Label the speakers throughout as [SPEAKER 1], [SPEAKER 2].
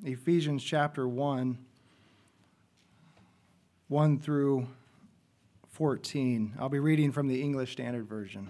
[SPEAKER 1] Ephesians chapter 1, 1 through 14. I'll be reading from the English Standard Version.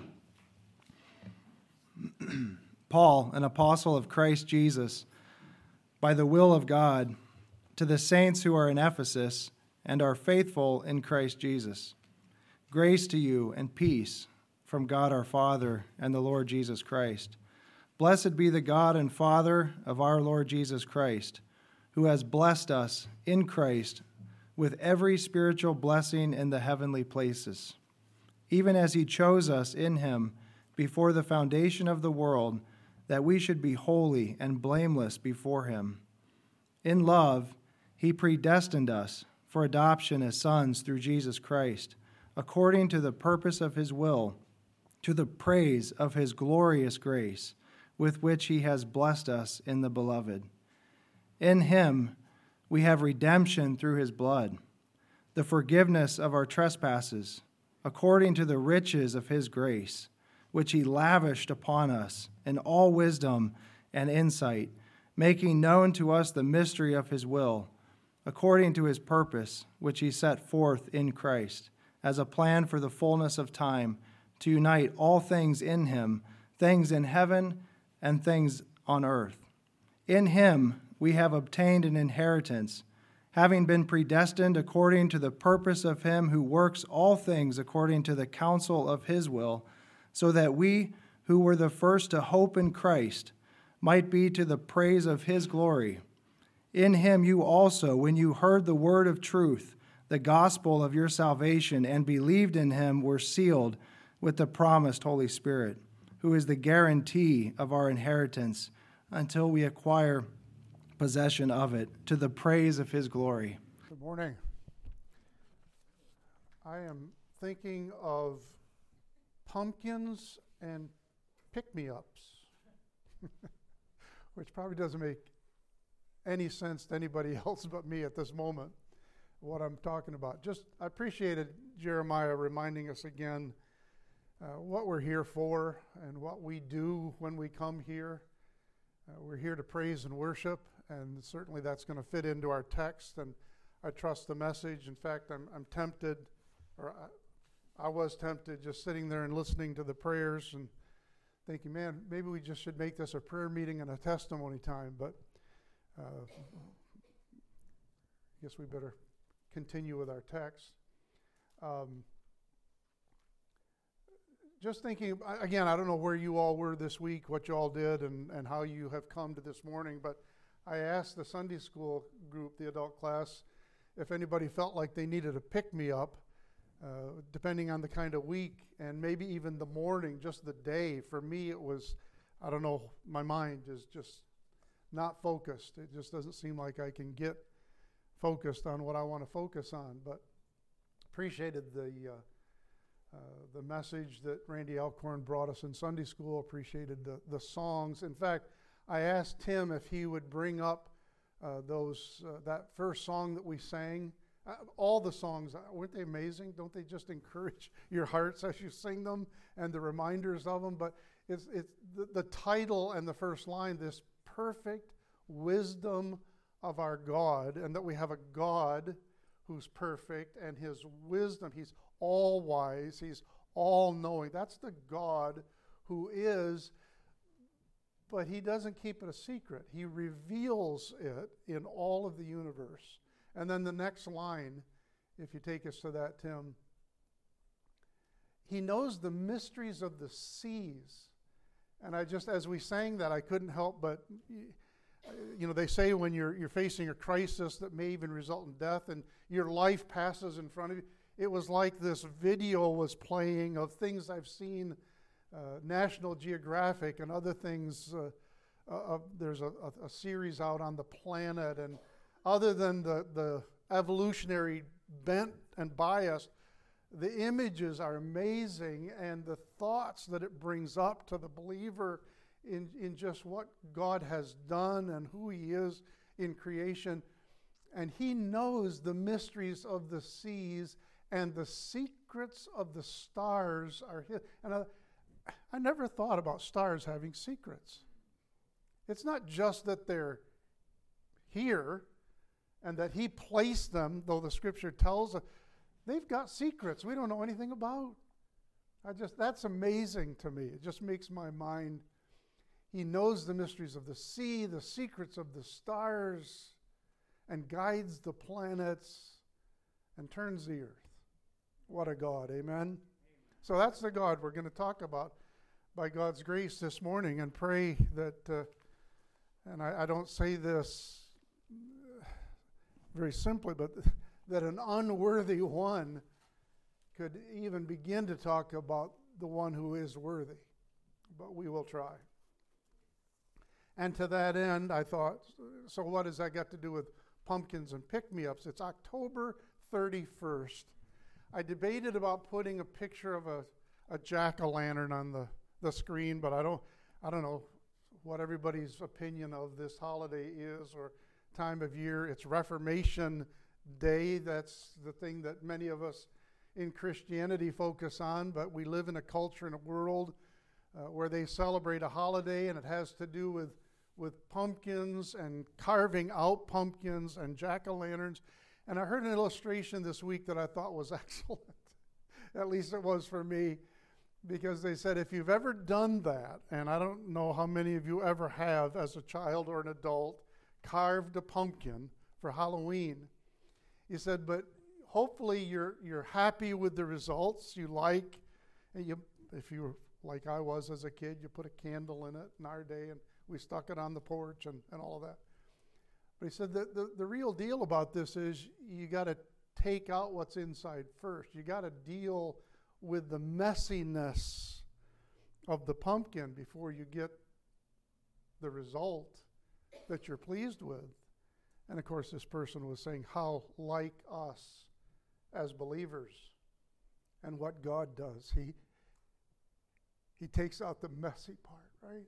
[SPEAKER 1] Paul, an apostle of Christ Jesus, by the will of God, to the saints who are in Ephesus and are faithful in Christ Jesus. Grace to you and peace from God our Father and the Lord Jesus Christ. Blessed be the God and Father of our Lord Jesus Christ, who has blessed us in Christ with every spiritual blessing in the heavenly places, even as he chose us in him before the foundation of the world, that we should be holy and blameless before him. In love, he predestined us for adoption as sons through Jesus Christ, according to the purpose of his will, to the praise of his glorious grace, with which he has blessed us in the Beloved. In him we have redemption through his blood, the forgiveness of our trespasses, according to the riches of his grace, which he lavished upon us in all wisdom and insight, making known to us the mystery of his will, according to his purpose, which he set forth in Christ, as a plan for the fullness of time, to unite all things in him, things in heaven and things on earth. In him we have obtained an inheritance, having been predestined according to the purpose of him who works all things according to the counsel of his will, so that we who were the first to hope in Christ might be to the praise of his glory. In him you also, when you heard the word of truth, the gospel of your salvation, and believed in him, were sealed with the promised Holy Spirit, who is the guarantee of our inheritance until we acquire possession of it, to the praise of his glory.
[SPEAKER 2] Good morning. I am thinking of pumpkins and pick-me-ups, which probably doesn't make any sense to anybody else but me at this moment, what I'm talking about. I appreciated Jeremiah reminding us again what we're here for and what we do when we come here. We're here to praise and worship, and certainly that's going to fit into our text, and I trust the message. In fact, I'm tempted, or I was tempted just sitting there and listening to the prayers and thinking, man, maybe we just should make this a prayer meeting and a testimony time, but I guess we better continue with our text. Just thinking, again, I don't know where you all were this week, what you all did, and how you have come to this morning, but I asked the Sunday school group, the adult class, if anybody felt like they needed a pick-me-up, depending on the kind of week, and maybe even the morning, just the day. For me, it was, I don't know, my mind is just not focused. It just doesn't seem like I can get focused on what I want to focus on, but appreciated the message that Randy Alcorn brought us in Sunday school, appreciated the songs. In fact, I asked Tim if he would bring up that first song that we sang. All the songs, weren't they amazing? Don't they just encourage your hearts as you sing them and the reminders of them? But it's the title and the first line, this perfect wisdom of our God, and that we have a God who's perfect, and his wisdom, he's all wise, he's all knowing. That's the God who is, but he doesn't keep it a secret. He reveals it in all of the universe. And then the next line, if you take us to that, Tim, he knows the mysteries of the seas. And as we sang that, I couldn't help but, they say when you're facing a crisis that may even result in death and your life passes in front of you, it was like this video was playing of things I've seen, National Geographic and other things. There's a series out on the planet, and other than the evolutionary bent and bias, the images are amazing, and the thoughts that it brings up to the believer in just what God has done and who he is in creation. And he knows the mysteries of the seas, and the secrets of the stars are his. And I never thought about stars having secrets. It's not just that they're here, and that he placed them, though the Scripture tells us, they've got secrets we don't know anything about. That's amazing to me. It just makes my mind. He knows the mysteries of the sea, the secrets of the stars, and guides the planets and turns the earth. What a God, amen? So that's the God we're going to talk about by God's grace this morning, and pray that, and I don't say this very simply, but that an unworthy one could even begin to talk about the one who is worthy. But we will try. And to that end, I thought, so what has that got to do with pumpkins and pick-me-ups? It's October 31st. I debated about putting a picture of a jack-o'-lantern on the screen, but I don't know what everybody's opinion of this holiday is or time of year. It's Reformation Day. That's the thing that many of us in Christianity focus on, but we live in a culture and a world where they celebrate a holiday, and it has to do with pumpkins and carving out pumpkins and jack-o'-lanterns. And I heard an illustration this week that I thought was excellent. At least it was for me, because they said if you've ever done that, and I don't know how many of you ever have as a child or an adult, carved a pumpkin for Halloween. He said, but hopefully you're happy with the results you like. And if you were like I was as a kid, you put a candle in it in our day, and we stuck it on the porch and all of that. But he said that the real deal about this is you got to take out what's inside first. You got to deal with the messiness of the pumpkin before you get the result that you're pleased with. And of course, this person was saying how like us as believers and what God does. He takes out the messy part, right?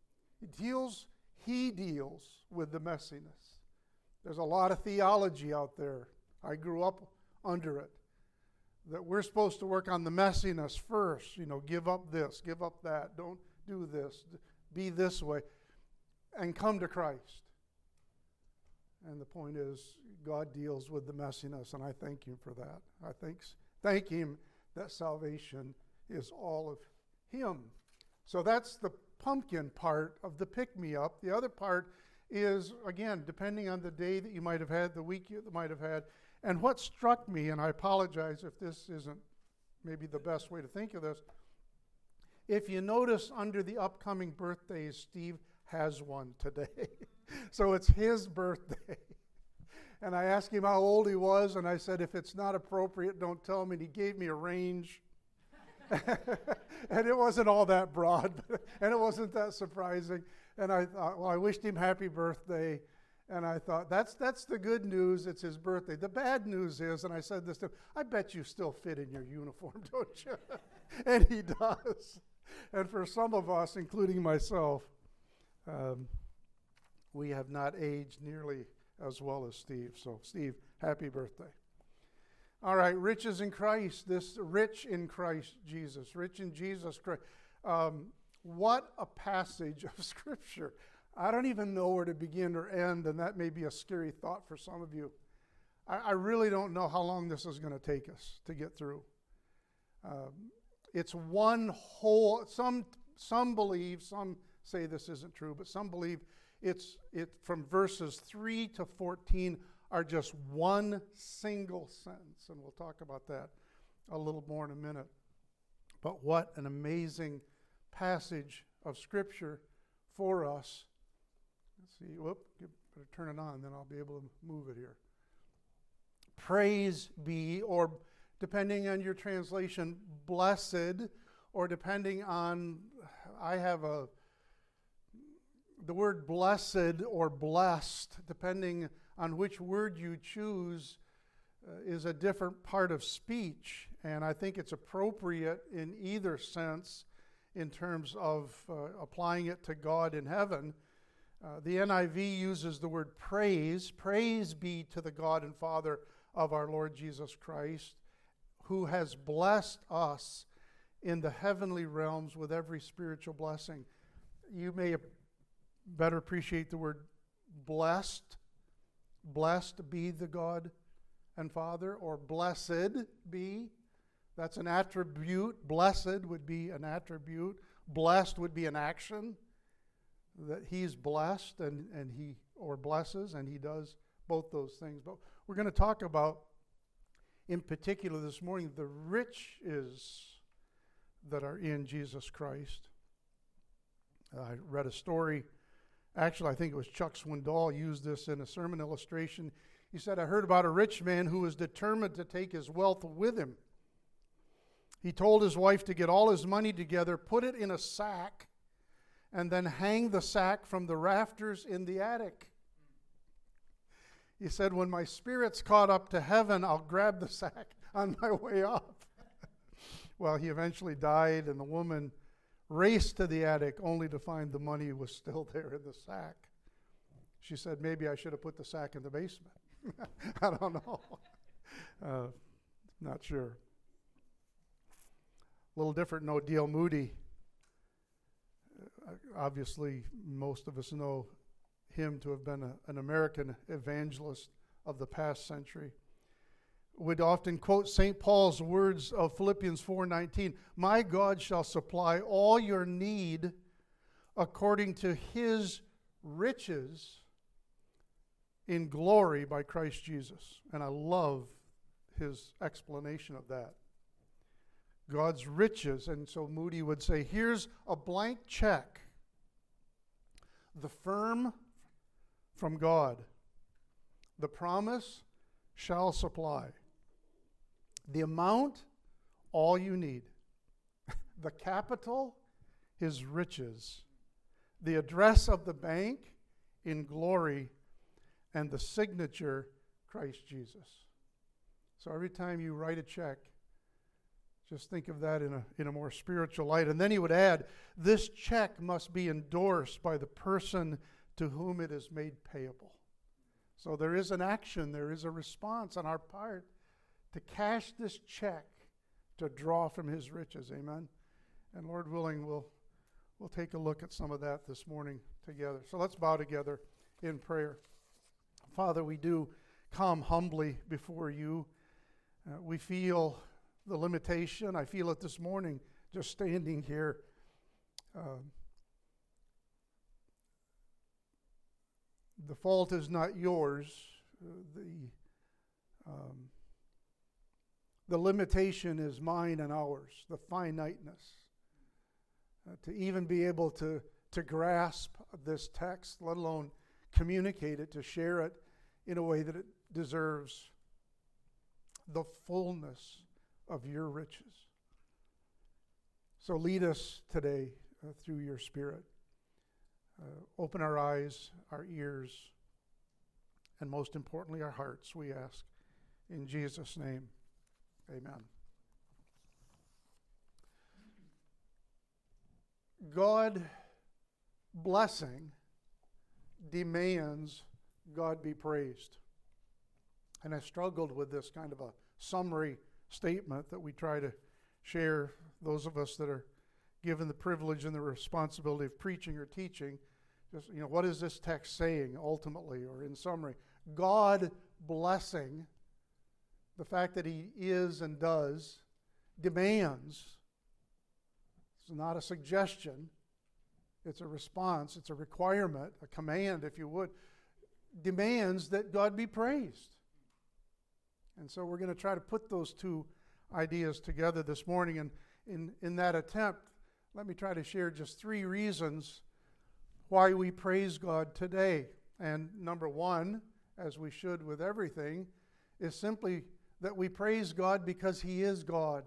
[SPEAKER 2] He deals with the messiness. There's a lot of theology out there. I grew up under it. That we're supposed to work on the messiness first. Give up this, give up that. Don't do this. Be this way. And come to Christ. And the point is, God deals with the messiness, and I thank Him for that. I thank Him that salvation is all of Him. So that's the pumpkin part of the pick-me-up. The other part is, again, depending on the day that you might have had, the week you might have had. And what struck me, and I apologize if this isn't maybe the best way to think of this, if you notice under the upcoming birthdays, Steve has one today. So it's his birthday. And I asked him how old he was, and I said, if it's not appropriate, don't tell me. And he gave me a range. And it wasn't all that broad, and it wasn't that surprising. And I thought, well, I wished him happy birthday. And I thought, that's the good news. It's his birthday. The bad news is, and I said this to him, I bet you still fit in your uniform, don't you? And he does. And for some of us, including myself, we have not aged nearly as well as Steve. So, Steve, happy birthday. All right, riches in Christ. This rich in Christ Jesus. Rich in Jesus Christ. What a passage of Scripture. I don't even know where to begin or end, and that may be a scary thought for some of you. I really don't know how long this is going to take us to get through. It's one whole, some believe, some say this isn't true, but some believe it from verses 3 to 14 are just one single sentence, and we'll talk about that a little more in a minute. But what an amazing passage of Scripture for us. Let's see, better turn it on, then I'll be able to move it here. Praise be, or depending on your translation, blessed, or depending on, the word blessed or blessed, depending on which word you choose, is a different part of speech. And I think it's appropriate in either sense in terms of applying it to God in heaven. The NIV uses the word praise. Praise be to the God and Father of our Lord Jesus Christ, who has blessed us in the heavenly realms with every spiritual blessing. You may better appreciate the word blessed blessed be the God and Father, or blessed be. That's an attribute. Blessed would be an attribute. Blessed would be an action. That he's blessed and he, or blesses, and he does both those things. But we're going to talk about, in particular this morning, the riches that are in Jesus Christ. I read a story. Actually, I think it was Chuck Swindoll used this in a sermon illustration. He said, I heard about a rich man who was determined to take his wealth with him. He told his wife to get all his money together, put it in a sack, and then hang the sack from the rafters in the attic. He said, when my spirit's caught up to heaven, I'll grab the sack on my way up. Well, he eventually died, and the woman raced to the attic only to find the money was still there in the sack. She said, maybe I should have put the sack in the basement. I don't know. Not sure. A little different note, D.L. Moody. Obviously, most of us know him to have been an American evangelist of the past century. Would often quote St. Paul's words of Philippians 4:19, my God shall supply all your need according to his riches in glory by Christ Jesus. And I love his explanation of that. God's riches. And so Moody would say, here's a blank check. The firm from God. The promise shall supply. The amount, all you need. The capital, his riches. The address of the bank, in glory. And the signature, Christ Jesus. So every time you write a check, just think of that in a more spiritual light. And then he would add, this check must be endorsed by the person to whom it is made payable. So there is an action, there is a response on our part to cash this check to draw from his riches. Amen? And Lord willing, we'll take a look at some of that this morning together. So let's bow together in prayer. Father, we do come humbly before you. We feel the limitation. I feel it this morning just standing here. The fault is not yours. The limitation is mine and ours, the finiteness. To even be able to grasp this text, let alone communicate it, to share it in a way that it deserves the fullness of your riches. So lead us today through your Spirit. Open our eyes, our ears, and most importantly, our hearts, we ask. In Jesus' name, amen. God blessing demands God be praised. And I struggled with this kind of a summary statement that we try to share, those of us that are given the privilege and the responsibility of preaching or teaching. Just, what is this text saying ultimately, or in summary? God blessing, the fact that he is and does, demands. It's not a suggestion. It's a response. It's a requirement, a command, if you would. Demands that God be praised. And so we're going to try to put those two ideas together this morning. And in that attempt, let me try to share just 3 reasons why we praise God today. And number 1, as we should with everything, is simply that we praise God because he is God.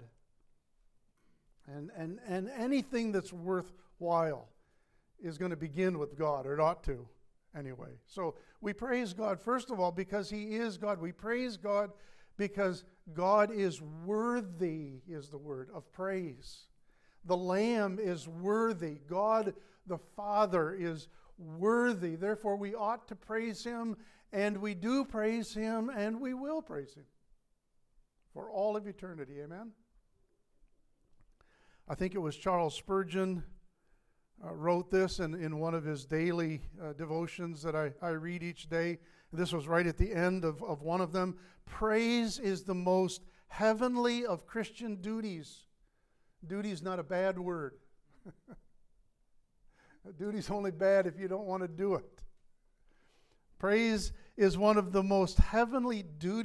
[SPEAKER 2] And anything that's worthwhile is going to begin with God, or it ought to anyway. So we praise God, first of all, because he is God. We praise God because God is worthy, is the word, of praise. The Lamb is worthy. God the Father is worthy. Therefore, we ought to praise him, and we do praise him, and we will praise him for all of eternity. Amen? I think it was Charles Spurgeon wrote this in one of his daily devotions that I read each day. This was right at the end of one of them. Praise is the most heavenly of Christian duties. Duty is not a bad word. Duty's only bad if you don't want to do it. Praise is one of the most heavenly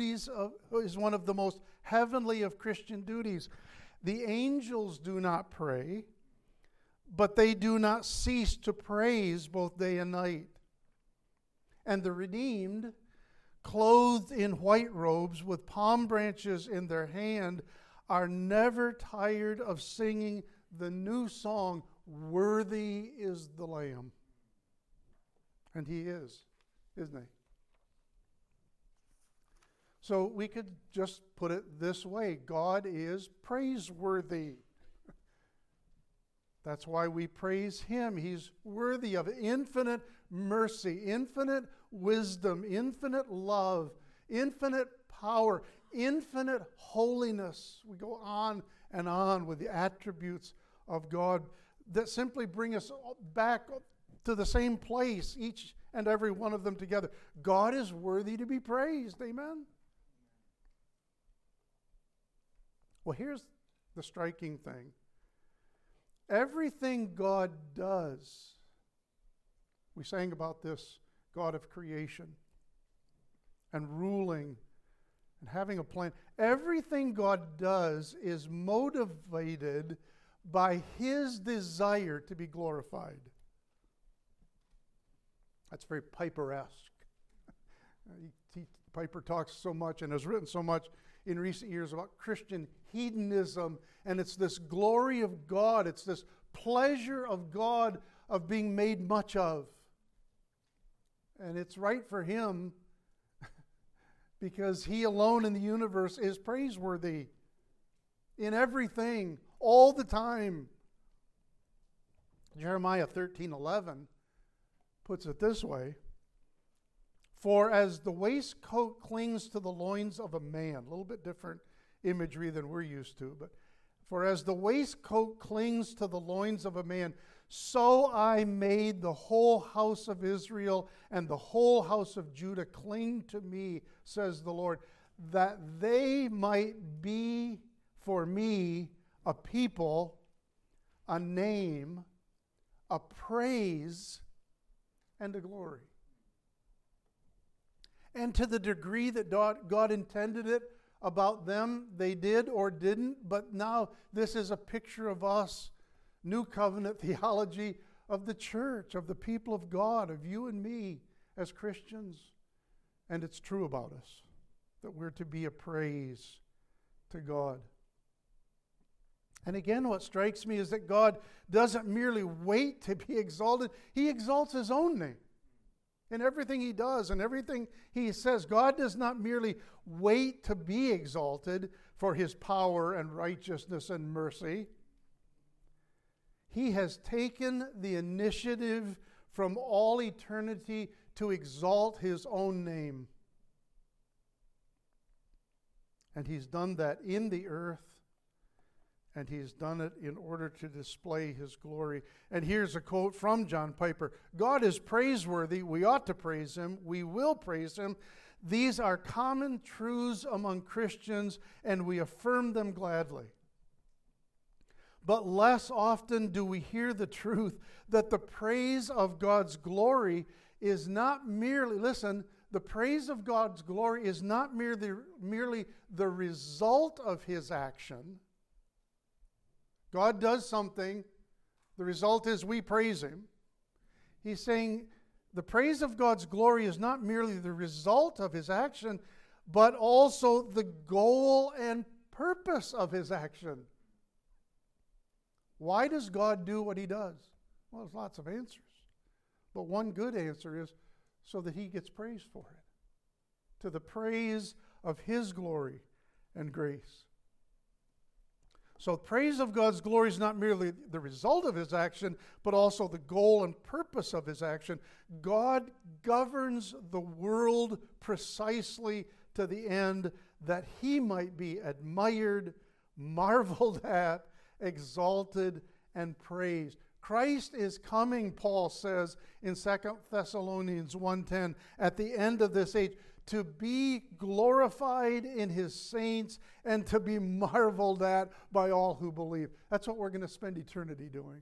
[SPEAKER 2] of Christian duties. The angels do not pray, but they do not cease to praise both day and night. And the redeemed, clothed in white robes with palm branches in their hand, are never tired of singing the new song, "Worthy is the Lamb." And He is, isn't He? So we could just put it this way: God is praiseworthy. That's why we praise Him. He's worthy of infinite mercy, infinite wisdom, infinite love, infinite power, infinite holiness. We go on and on with the attributes of God that simply bring us back to the same place, each and every one of them together. God is worthy to be praised. Amen? Well, here's the striking thing. Everything God does, we sang about this God of creation and ruling and having a plan. Everything God does is motivated by His desire to be glorified. That's very Piper-esque. Piper talks so much and has written so much in recent years about Christian hedonism, and it's this glory of God, it's this pleasure of God of being made much of. And it's right for Him because He alone in the universe is praiseworthy in everything, all the time. Jeremiah 13:11 puts it this way: "For as the waistcoat clings to the loins of a man," a little bit different imagery than we're used to, but "for as the waistcoat clings to the loins of a man, so I made the whole house of Israel and the whole house of Judah cling to me, says the Lord, that they might be for me a people, a name, a praise, and a glory." And to the degree that God intended it about them, they did or didn't. But now this is a picture of us, New Covenant theology of the church, of the people of God, of you and me as Christians. And it's true about us, that we're to be a praise to God. And again, what strikes me is that God doesn't merely wait to be exalted. He exalts His own name. In everything He does and everything He says, God does not merely wait to be exalted for His power and righteousness and mercy. He has taken the initiative from all eternity to exalt His own name. And He's done that in the earth, and He's done it in order to display His glory. And here's a quote from John Piper: "God is praiseworthy. We ought to praise Him. We will praise Him. These are common truths among Christians, and we affirm them gladly. But less often do we hear the truth that the praise of God's glory is not merely, listen, the praise of God's glory is not merely the result of His action. God does something, the result is we praise Him. He's saying the praise of God's glory is not merely the result of His action, but also the goal and purpose of His action. Why does God do what He does? Well, there's lots of answers. But one good answer is so that He gets praised for it, to the praise of His glory and grace. So praise of God's glory is not merely the result of His action, but also the goal and purpose of His action. God governs the world precisely to the end that He might be admired, marveled at, exalted, and praised. Christ is coming, Paul says in 2 Thessalonians 1:10, at the end of this age, to be glorified in his saints and to be marveled at by all who believe. That's what we're going to spend eternity doing.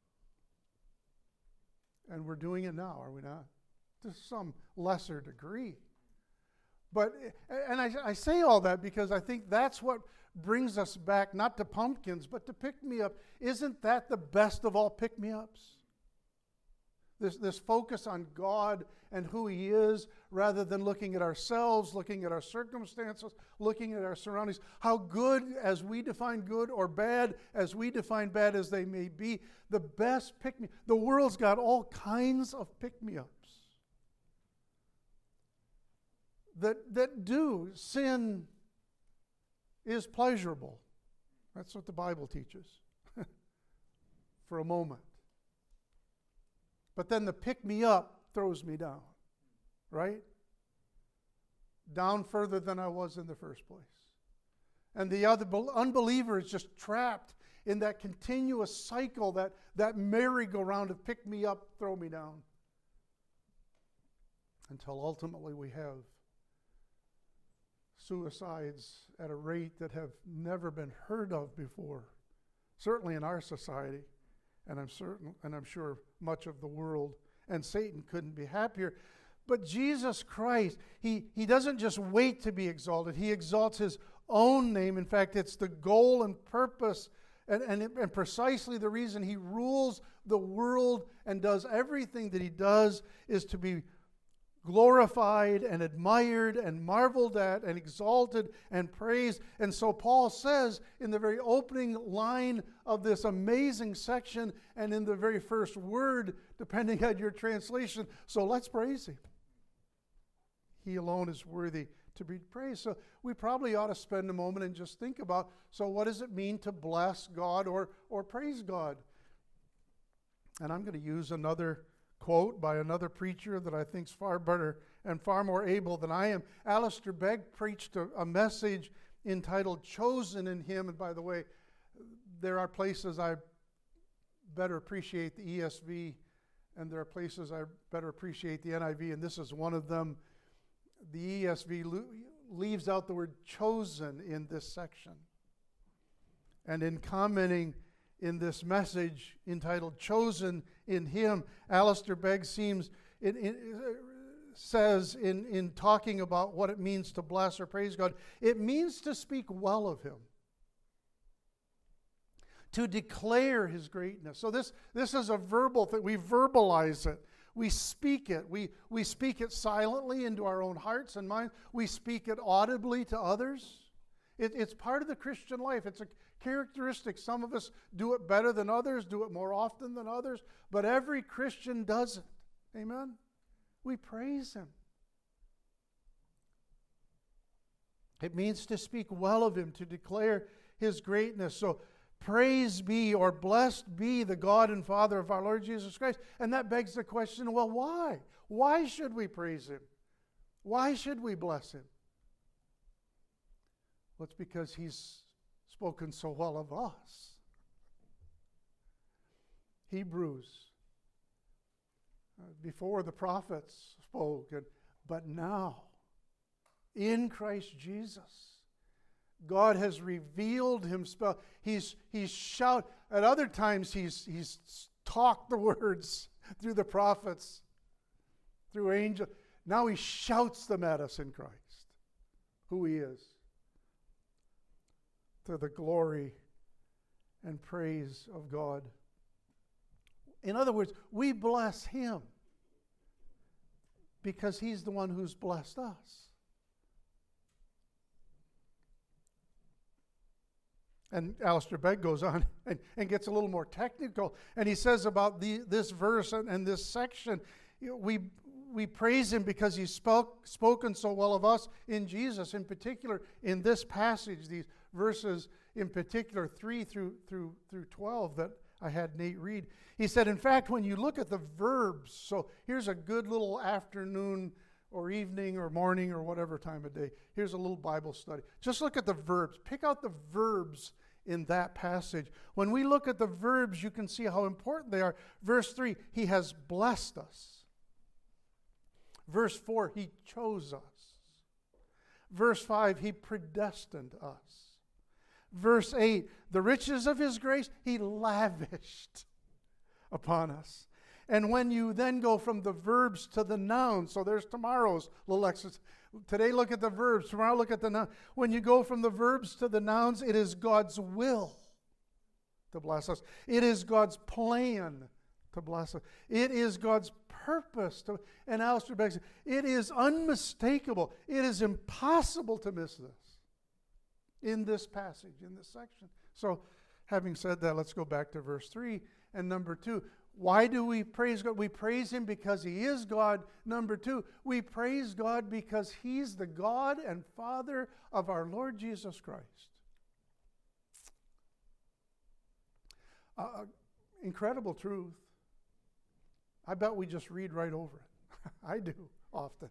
[SPEAKER 2] And we're doing it now, are we not? To some lesser degree. But, and I say all that because I think that's what brings us back, not to pumpkins, but to pick-me-up. Isn't that the best of all pick-me-ups? This focus on God and who He is, rather than looking at ourselves, looking at our circumstances, looking at our surroundings. How good as we define good, or bad as we define bad as they may be, the best pick-me. The world's got all kinds of pick-me-ups that do. Sin is pleasurable. That's what the Bible teaches. For a moment. But then the pick-me-up throws me down. Right? Down further than I was in the first place. And the other unbeliever is just trapped in that continuous cycle, that merry-go-round of pick me up, throw me down. Until ultimately we have suicides at a rate that have never been heard of before. Certainly in our society, and I'm sure much of the world. And Satan couldn't be happier. But Jesus Christ, He doesn't just wait to be exalted. He exalts His own name. In fact, it's the goal and purpose and precisely the reason He rules the world and does everything that He does is to be glorified and admired and marveled at and exalted and praised. And so Paul says in the very opening line of this amazing section and in the very first word, depending on your translation, so let's praise Him. He alone is worthy to be praised. So we probably ought to spend a moment and just think about, so what does it mean to bless God or praise God? And I'm going to use another quote by another preacher that I think is far better and far more able than I am. Alistair Begg preached a message entitled Chosen in Him. And by the way, there are places I better appreciate the ESV, and there are places I better appreciate the NIV, and this is one of them. The ESV leaves out the word chosen in this section. And in commenting in this message entitled Chosen in Him, Alistair Begg says in talking about what it means to bless or praise God, it means to speak well of Him, to declare His greatness. So this is a verbal thing. We verbalize it. We speak it. We speak it silently into our own hearts and minds. We speak it audibly to others. It's part of the Christian life. It's a characteristic. Some of us do it better than others, do it more often than others, but every Christian does it. Amen? We praise Him. It means to speak well of Him, to declare His greatness. So praise be or blessed be the God and Father of our Lord Jesus Christ. And that begs the question, well, why? Why should we praise Him? Why should we bless Him? Well, it's because He's spoken so well of us. Hebrews, before the prophets spoke, but now, in Christ Jesus, God has revealed Himself. He's shout. At other times, He's talked the words through the prophets, through angels. Now He shouts them at us in Christ, who He is, to the glory and praise of God. In other words, we bless Him because He's the one who's blessed us. And Alistair Begg goes on and gets a little more technical. And he says about this verse and this section, we praise Him because He's spoken so well of us in Jesus. In particular, in this passage, these verses in particular, 3 through 12 that I had Nate read. He said, in fact, when you look at the verbs, so here's a good little afternoon or evening or morning or whatever time of day. Here's a little Bible study. Just look at the verbs. Pick out the verbs in that passage. When we look at the verbs, you can see how important they are. Verse 3, He has blessed us. Verse 4, He chose us. Verse 5, He predestined us. Verse 8, the riches of His grace, He lavished upon us. And when you then go from the verbs to the nouns, so there's tomorrow's little exercise. Today look at the verbs, tomorrow look at the nouns. When you go from the verbs to the nouns, it is God's will to bless us. It is God's plan to bless us. It is God's purpose to, and Alistair Begg said, it is unmistakable. It is impossible to miss this in this passage, in this section. So, having said that, let's go back to verse 3 and number 2. Why do we praise God? We praise Him because He is God. Number 2, we praise God because He's the God and Father of our Lord Jesus Christ. Incredible truth. I bet we just read right over it. I do often.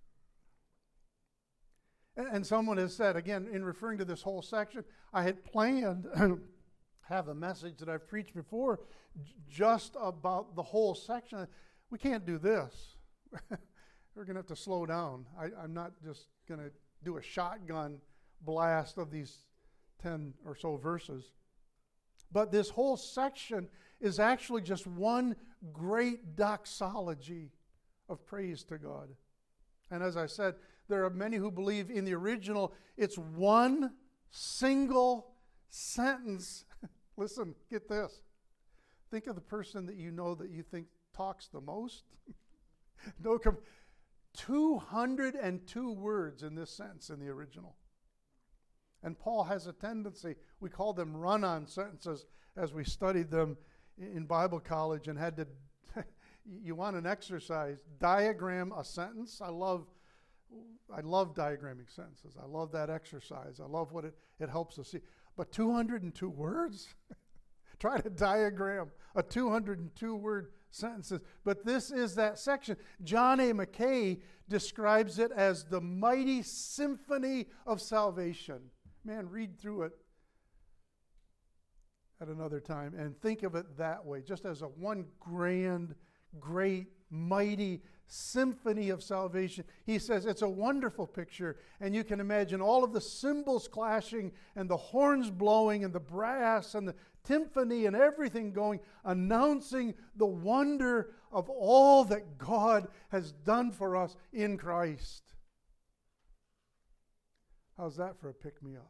[SPEAKER 2] And someone has said, again, in referring to this whole section, I had planned have a message that I've preached before just about the whole section. We can't do this. We're going to have to slow down. I'm not just going to do a shotgun blast of these 10 or so verses. But this whole section is actually just one great doxology of praise to God. And as I said, there are many who believe in the original, it's one single sentence. Listen, get this. Think of the person that you know that you think talks the most. 202 words in this sentence in the original. And Paul has a tendency, we call them run-on sentences as we studied them in Bible college and had to, you want an exercise, diagram a sentence. I love diagramming sentences. I love that exercise. I love what it helps us see. But 202 words? Try to diagram a 202-word sentences. But this is that section. John A. Mackay describes it as the mighty symphony of salvation. Man, read through it at another time and think of it that way, just as a one grand, great, mighty symphony of salvation. He says it's a wonderful picture, and you can imagine all of the cymbals clashing and the horns blowing and the brass and the timpani and everything going, announcing the wonder of all that God has done for us in Christ. How's that for a pick-me-up?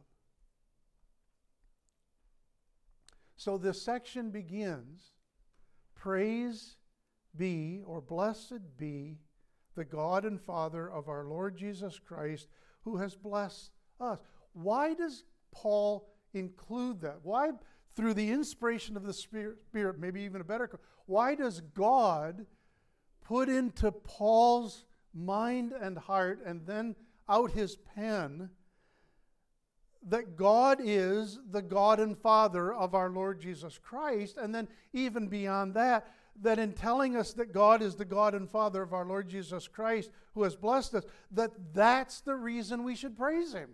[SPEAKER 2] So this section begins, praise be, or blessed be, the God and Father of our Lord Jesus Christ, who has blessed us. Why does Paul include that? Why, through the inspiration of the Spirit, maybe even a better, why does God put into Paul's mind and heart and then out his pen that God is the God and Father of our Lord Jesus Christ, and then even beyond that, that in telling us that God is the God and Father of our Lord Jesus Christ who has blessed us, that's the reason we should praise Him?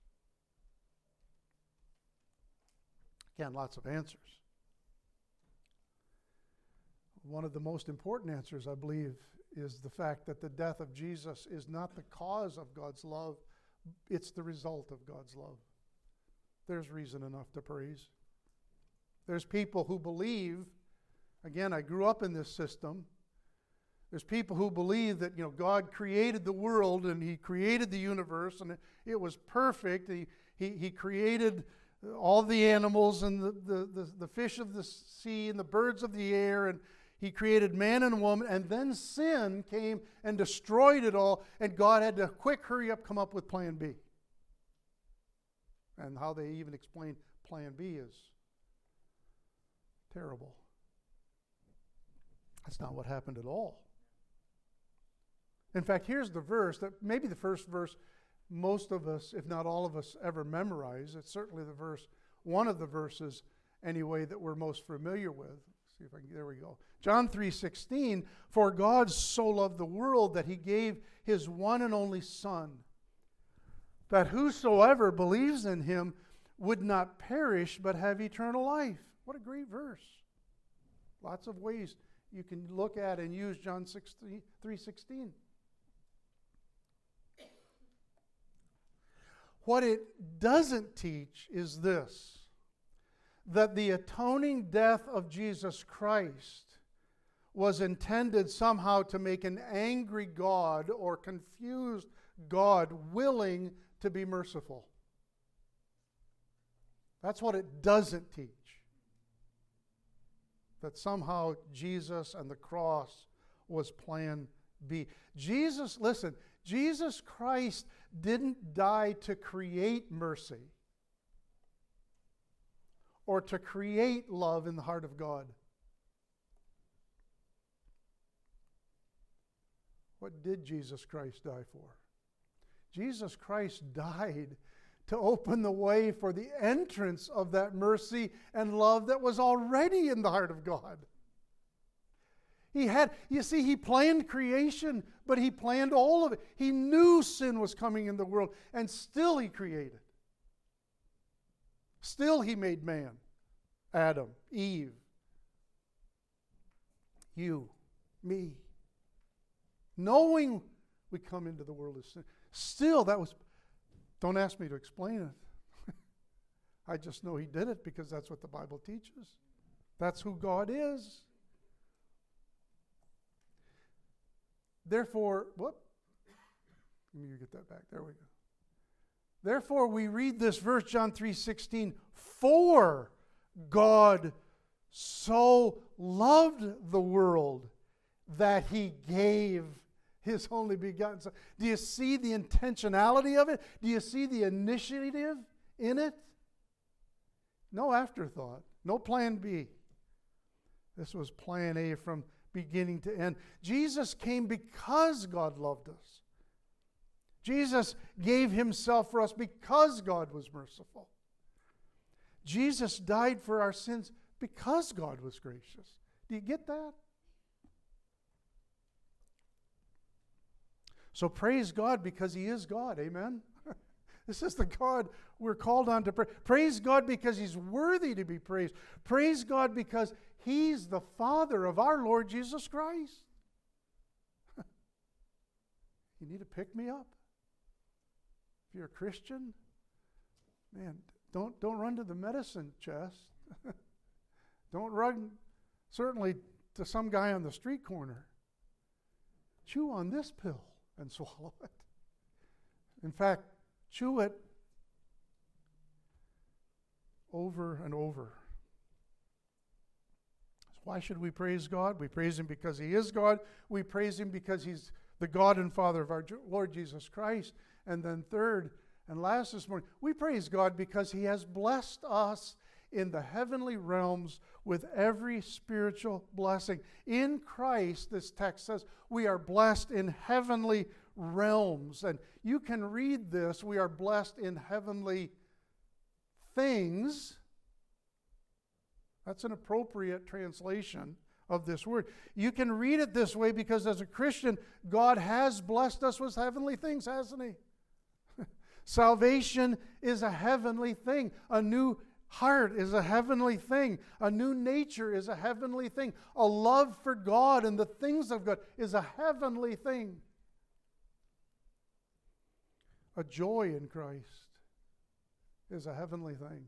[SPEAKER 2] Again, lots of answers. One of the most important answers, I believe, is the fact that the death of Jesus is not the cause of God's love, it's the result of God's love. There's reason enough to praise. There's people who believe, again, I grew up in this system. There's people who believe that, God created the world and He created the universe and it was perfect. He created all the animals and the fish of the sea and the birds of the air, and He created man and woman, and then sin came and destroyed it all, and God had to quick hurry up come up with plan B. And how they even explain plan B is terrible. That's not what happened at all. In fact, here's the verse, that maybe the first verse most of us, if not all of us, ever memorize. It's certainly the verse, one of the verses anyway, that we're most familiar with. Let's see if I can, there we go. John 3:16, for God so loved the world that He gave His one and only Son, that whosoever believes in Him would not perish but have eternal life. What a great verse. Lots of ways you can look at and use John 3:16. What it doesn't teach is this, that the atoning death of Jesus Christ was intended somehow to make an angry God or confused God willing to be merciful. That's what it doesn't teach. That somehow Jesus and the cross was plan B. Jesus Christ didn't die to create mercy or to create love in the heart of God. What did Jesus Christ die for? Jesus Christ died to open the way for the entrance of that mercy and love that was already in the heart of God. He planned creation, but he planned all of it. He knew sin was coming in the world, and still he created. Still he made man, Adam, Eve, you, me. Knowing we come into the world as sin. Still, don't ask me to explain it. I just know he did it because that's what the Bible teaches. That's who God is. Therefore, let me get that back. There we go. Therefore, we read this verse, John 3:16, for God so loved the world that he gave his only begotten Son. Do you see the intentionality of it? Do you see the initiative in it? No afterthought. No plan B. This was plan A from beginning to end. Jesus came because God loved us. Jesus gave himself for us because God was merciful. Jesus died for our sins because God was gracious. Do you get that? So praise God because he is God. Amen? This is the God we're called on to pray. Praise God because he's worthy to be praised. Praise God because he's the Father of our Lord Jesus Christ. You need to pick me up. If you're a Christian, man, don't run to the medicine chest. Don't run, certainly, to some guy on the street corner. Chew on this pill and swallow it. In fact, chew it over and over. So why should we praise God? We praise him because he is God. We praise him because he's the God and Father of our Lord Jesus Christ. And then third and last this morning, we praise God because he has blessed us in the heavenly realms with every spiritual blessing. In Christ, this text says, we are blessed in heavenly realms. And you can read this, we are blessed in heavenly things. That's an appropriate translation of this word. You can read it this way because as a Christian, God has blessed us with heavenly things, hasn't he? Salvation is a heavenly thing. A new heart is a heavenly thing. A new nature is a heavenly thing. A love for God and the things of God is a heavenly thing. A joy in Christ is a heavenly thing.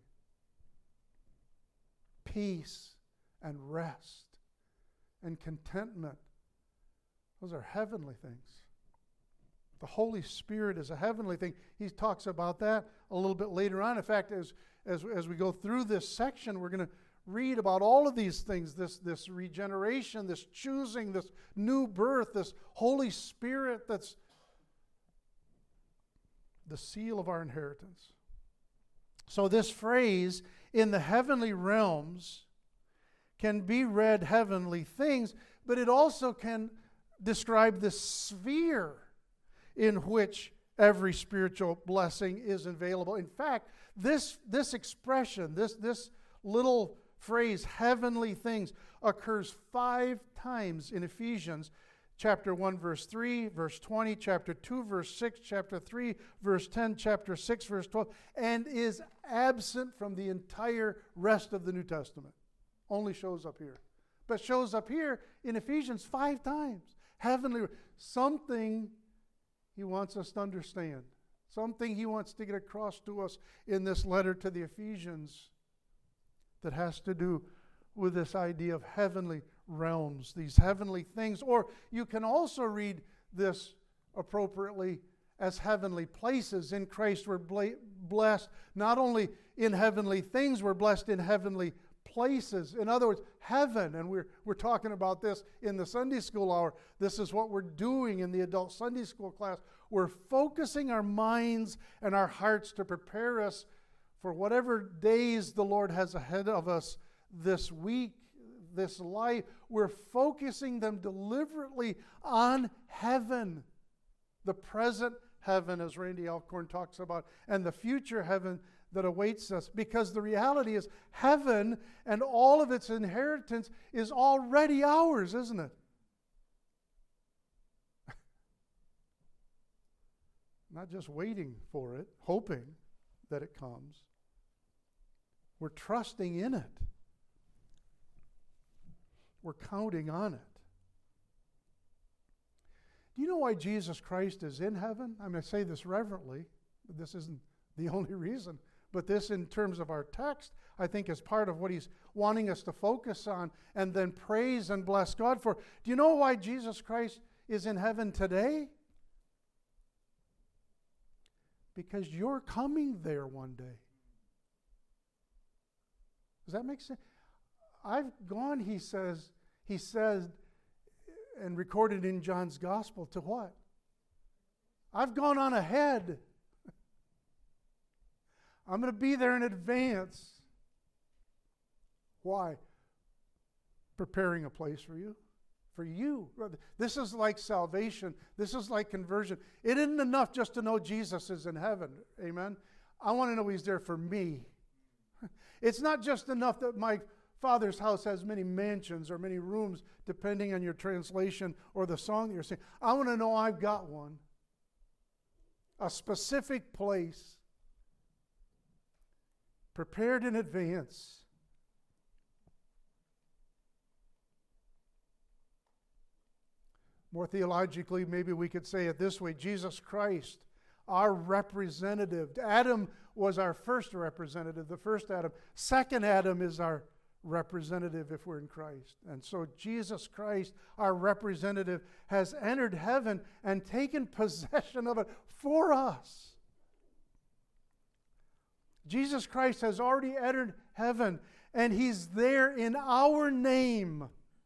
[SPEAKER 2] Peace and rest and contentment, those are heavenly things. The Holy Spirit is a heavenly thing. He talks about that a little bit later on. In fact, as we go through this section, we're going to read about all of these things, this regeneration, this choosing, this new birth, this Holy Spirit that's the seal of our inheritance. So this phrase, in the heavenly realms, can be read heavenly things, but it also can describe the sphere in which every spiritual blessing is available. In fact, this expression, this little phrase, heavenly things, occurs 5 times in Ephesians chapter 1, verse 3, verse 20, chapter 2, verse 6, chapter 3, verse 10, chapter 6, verse 12, and is absent from the entire rest of the New Testament. Only shows up here. But shows up here in Ephesians 5 times. Heavenly, something he wants us to understand. Something he wants to get across to us in this letter to the Ephesians that has to do with this idea of heavenly realms, these heavenly things. Or you can also read this appropriately as heavenly places. In Christ we're blessed not only in heavenly things, we're blessed in heavenly places. In other words, heaven, and we're talking about this in the Sunday school hour. This is what we're doing in the adult Sunday school class. We're focusing our minds and our hearts to prepare us for whatever days the Lord has ahead of us this week, this life. We're focusing them deliberately on heaven, the present heaven, as Randy Alcorn talks about, and the future heaven that awaits us. Because the reality is, heaven and all of its inheritance is already ours, isn't it? Not just waiting for it, hoping that it comes. We're trusting in it. We're counting on it. Do you know why Jesus Christ is in heaven? I'm going to say this reverently, but this isn't the only reason. But this, in terms of our text, I think is part of what he's wanting us to focus on and then praise and bless God for. Do you know why Jesus Christ is in heaven today? Because you're coming there one day. Does that make sense? I've gone, he says, and recorded in John's Gospel, to what? I've gone on ahead. I'm going to be there in advance. Why? Preparing a place for you. For you. This is like salvation. This is like conversion. It isn't enough just to know Jesus is in heaven. Amen? I want to know he's there for me. It's not just enough that my Father's house has many mansions or many rooms, depending on your translation or the song that you're singing. I want to know I've got one. A specific place. Prepared in advance. More theologically, maybe we could say it this way. Jesus Christ, our representative. Adam was our first representative, the first Adam. Second Adam is our representative if we're in Christ. And so Jesus Christ, our representative, has entered heaven and taken possession of it for us. Jesus Christ has already entered heaven, and he's there in our name.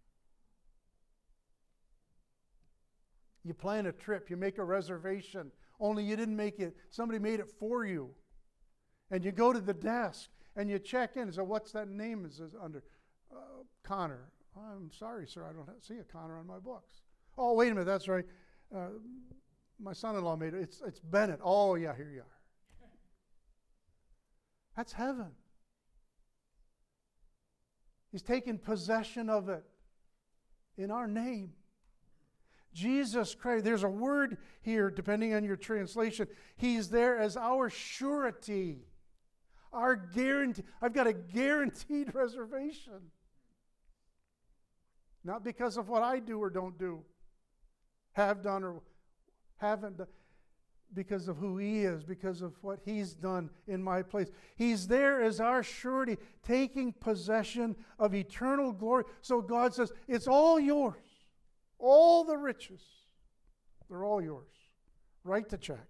[SPEAKER 2] You plan a trip, you make a reservation, only you didn't make it, somebody made it for you. And you go to the desk, and you check in. So what's that name is under? Connor. I'm sorry, sir, I don't see a Connor on my books. Oh, wait a minute, that's right. My son-in-law made it. It's Bennett. Oh, yeah, here you are. That's heaven. He's taken possession of it in our name. Jesus Christ, there's a word here, depending on your translation. He's there as our surety. Our guarantee. I've got a guaranteed reservation. Not because of what I do or don't do, have done or haven't done, because of who he is, because of what he's done in my place. He's there as our surety, taking possession of eternal glory. So God says, it's all yours. All the riches, they're all yours. Write the check.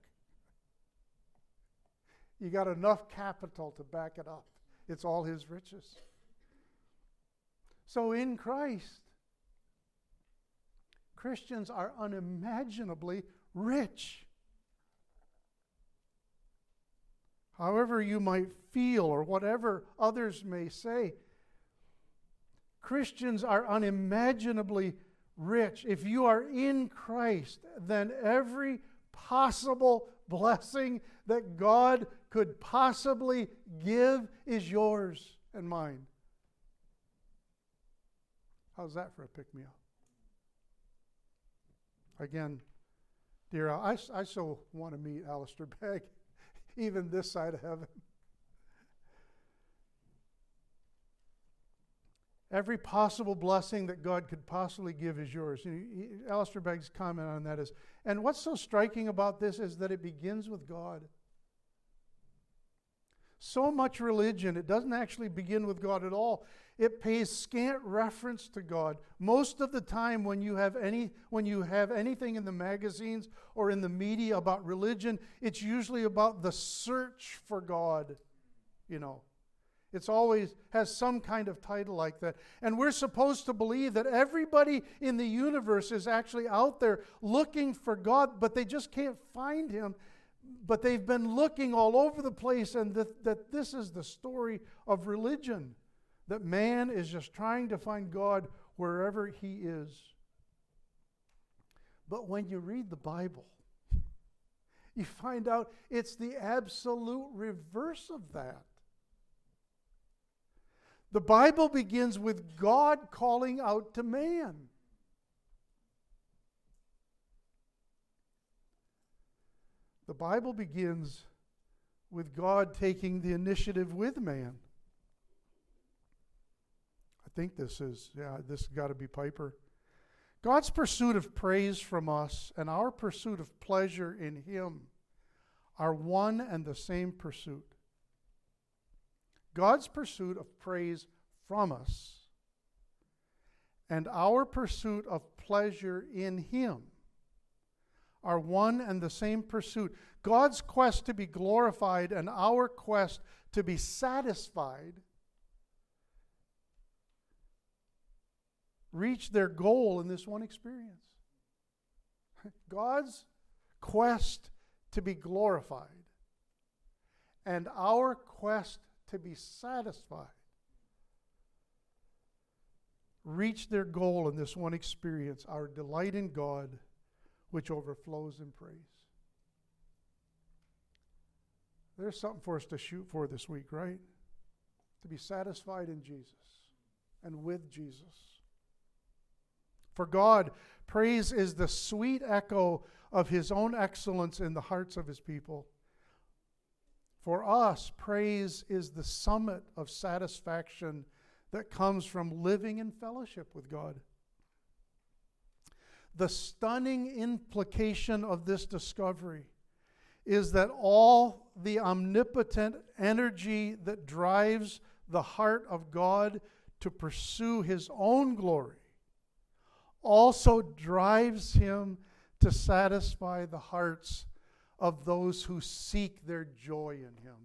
[SPEAKER 2] You got enough capital to back it up. It's all his riches. So in Christ, Christians are unimaginably rich. However you might feel or whatever others may say, Christians are unimaginably rich. If you are in Christ, then every possible blessing that God could possibly give is yours and mine. How's that for a pick-me-up? Again, dear, I so want to meet Alistair Begg, even this side of heaven. Every possible blessing that God could possibly give is yours. Alistair Begg's comment on that is, and what's so striking about this is that it begins with God. So much religion, it doesn't actually begin with God at all. It pays scant reference to God. Most of the time when you have anything in the magazines or in the media about religion, it's usually about the search for God, It's always has some kind of title like that. And we're supposed to believe that everybody in the universe is actually out there looking for God, but they just can't find Him. But they've been looking all over the place, and that this is the story of religion, that man is just trying to find God wherever he is. But when you read the Bible, you find out it's the absolute reverse of that. The Bible begins with God calling out to man. The Bible begins with God taking the initiative with man. I think this has got to be Piper. God's pursuit of praise from us and our pursuit of pleasure in Him are one and the same pursuit. God's pursuit of praise from us and our pursuit of pleasure in Him are one and the same pursuit. God's quest to be glorified and our quest to be satisfied reach their goal in this one experience. God's quest to be glorified and our quest to be satisfied reach their goal in this one experience, our delight in God, which overflows in praise. There's something for us to shoot for this week, right? To be satisfied in Jesus and with Jesus. For God, praise is the sweet echo of His own excellence in the hearts of His people. For us, praise is the summit of satisfaction that comes from living in fellowship with God. The stunning implication of this discovery is that all the omnipotent energy that drives the heart of God to pursue His own glory also drives Him to satisfy the hearts of those who seek their joy in Him.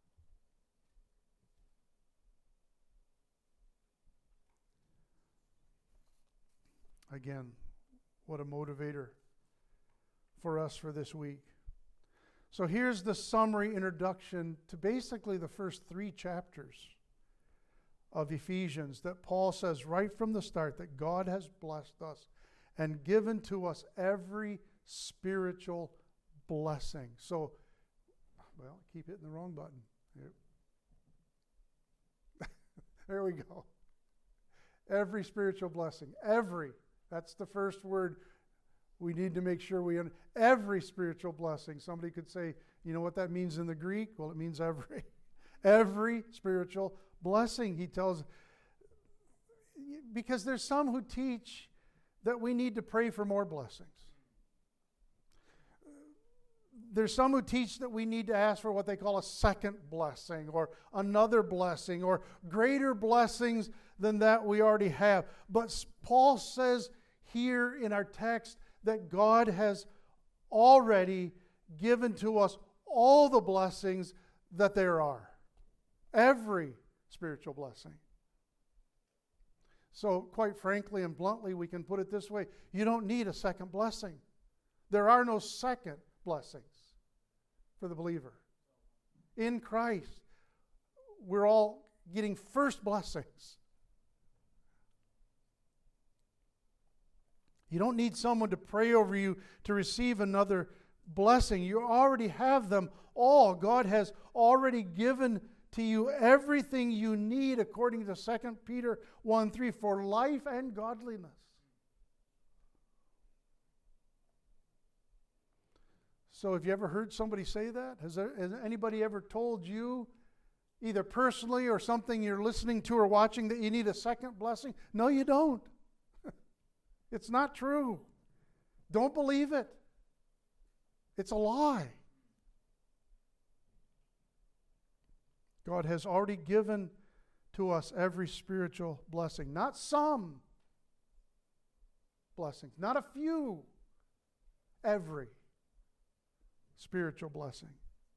[SPEAKER 2] Again, what a motivator for us for this week. So here's the summary introduction to basically the first 3 chapters of Ephesians that Paul says right from the start that God has blessed us and given to us every spiritual blessing. So, keep hitting the wrong button. Yep. There we go. Every spiritual blessing. Every. That's the first word we need to make sure we understand. Every spiritual blessing. Somebody could say, you know what that means in the Greek? Well, it means every. Every spiritual blessing, he tells. Because there's some who teach that we need to pray for more blessings. There's some who teach that we need to ask for what they call a second blessing or another blessing or greater blessings than that we already have. But Paul says here in our text that God has already given to us all the blessings that there are. Every spiritual blessing. So quite frankly and bluntly, we can put it this way. You don't need a second blessing. There are no second blessings for the believer. In Christ, we're all getting first blessings. You don't need someone to pray over you to receive another blessing. You already have them all. God has already given to you everything you need according to 2 Peter 1:3 for life and godliness. So have you ever heard somebody say that? Has anybody ever told you, either personally or something you're listening to or watching, that you need a second blessing? No, you don't. It's not true. Don't believe it. It's a lie. God has already given to us every spiritual blessing. Not some blessings, not a few. Every spiritual blessing.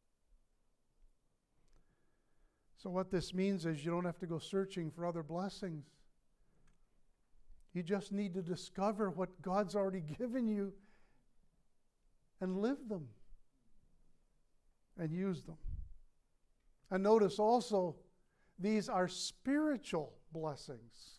[SPEAKER 2] So what this means is you don't have to go searching for other blessings. You just need to discover what God's already given you and live them and use them. And notice also, these are spiritual blessings.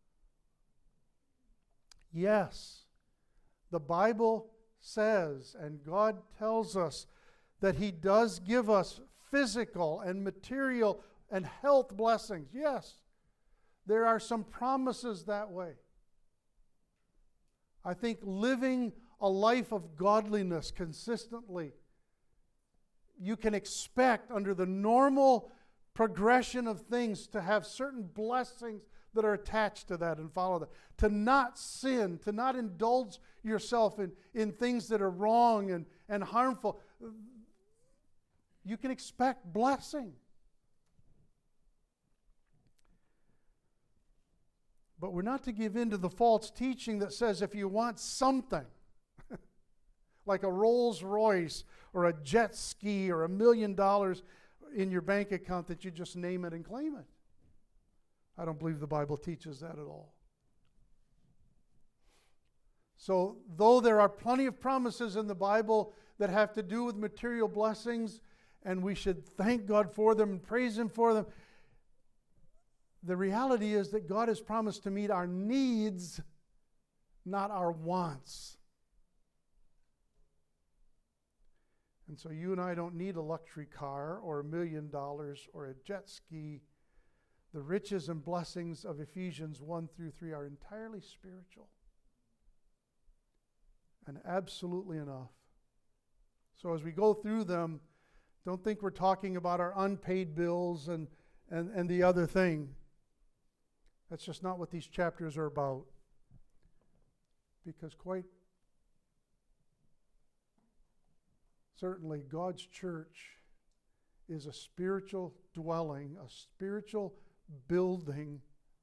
[SPEAKER 2] Yes, the Bible says, and God tells us, that He does give us physical and material and health blessings. Yes, there are some promises that way. I think living a life of godliness consistently, you can expect under the normal progression of things to have certain blessings that are attached to that and follow that. To not sin, to not indulge yourself in things that are wrong and harmful. You can expect blessing. But we're not to give in to the false teaching that says if you want something, like a Rolls Royce or a jet ski or $1 million in your bank account, that you just name it and claim it. I don't believe the Bible teaches that at all. So, though there are plenty of promises in the Bible that have to do with material blessings, and we should thank God for them and praise Him for them, the reality is that God has promised to meet our needs, not our wants. And so you and I don't need a luxury car or $1 million or a jet ski. The riches and blessings of Ephesians 1-3 are entirely spiritual and absolutely enough. So as we go through them, don't think we're talking about our unpaid bills and the other thing. That's just not what these chapters are about. Because quite certainly God's church is a spiritual dwelling, a spiritual building,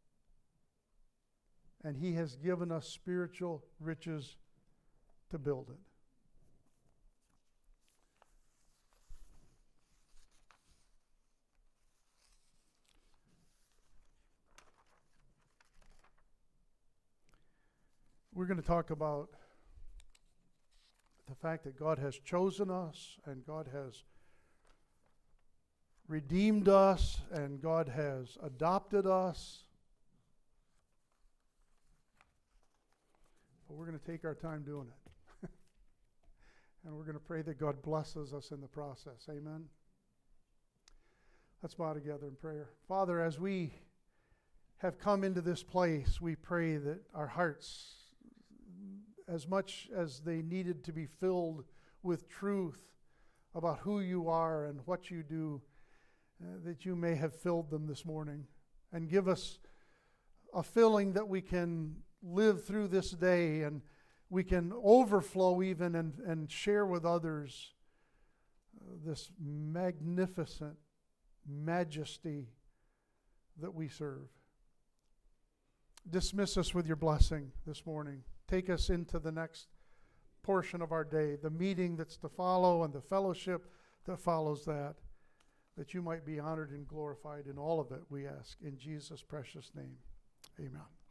[SPEAKER 2] and He has given us spiritual riches to build it. We're going to talk about the fact that God has chosen us and God has redeemed us and God has adopted us. But we're going to take our time doing it. And we're going to pray that God blesses us in the process. Amen. Let's bow together in prayer. Father, as we have come into this place, we pray that our hearts, as much as they needed to be filled with truth about who you are and what you do, that you may have filled them this morning. And give us a filling that we can live through this day and we can overflow even and share with others this magnificent majesty that we serve. Dismiss us with your blessing this morning. Take us into the next portion of our day, the meeting that's to follow and the fellowship that follows that you might be honored and glorified in all of it, we ask. In Jesus' precious name, amen.